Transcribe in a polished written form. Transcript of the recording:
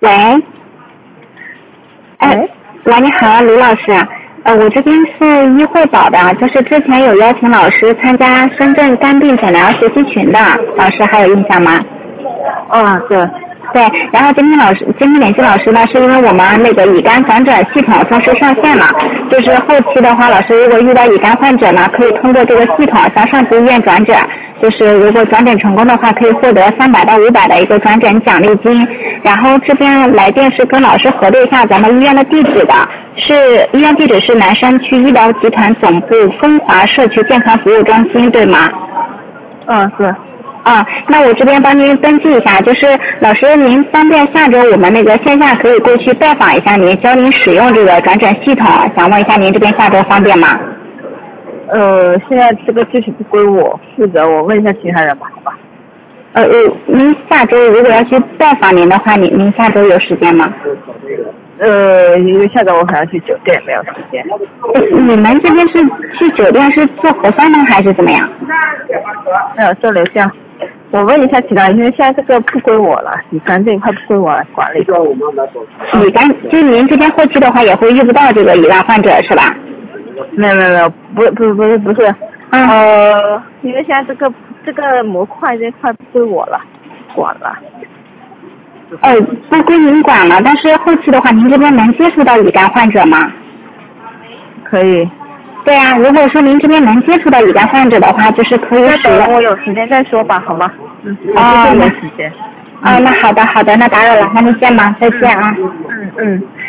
喂，喂，你好，卢老师。我这边是医惠宝的，就是之前有邀请老师参加深圳肝病诊疗学习群的，老师还有印象吗？ 对。 对，然后今天联系老师呢，是因为我们那个乙肝转诊系统正式上线了，就是后期的话，老师如果遇到乙肝患者呢，可以通过这个系统向上级医院转诊，就是如果转诊成功的话，可以获得300到500的一个转诊奖励金。然后这边来电是跟老师核对一下咱们医院的地址的，是医院地址是南山区医疗集团总部风华社区健康服务中心，对吗？ 是。 那我这边帮您登记一下，就是老师您方便下周我们那个线下可以过去拜访一下您，教您使用这个转诊系统，想问一下您这边下周方便吗？ 现在这个具体不归我负责，我问一下其他人吧，好吧？ 您下周如果要去拜访您的话，您下周有时间吗？ 因为下周我可能去酒店，没有时间。 你们这边是去酒店是做核酸呢，还是怎么样？ 没有，做流向。我问一下其他人，因为现在这个不归我了，乙肝这一块不归我来管理。 乙肝，就是您这边后期的话也会遇不到这个乙肝患者是吧？ 没有，不是。因为现在这个模块这块不归我了，管了。 不归您管了，但是后期的话，您这边能接触到乙肝患者吗？ 可以。 对啊，如果说您这边能接触到乙肝患者的话，就是可以使用。 我有时间再说吧，好吗？我没时间。 那好的，那打扰了，那就见吧，再见啊。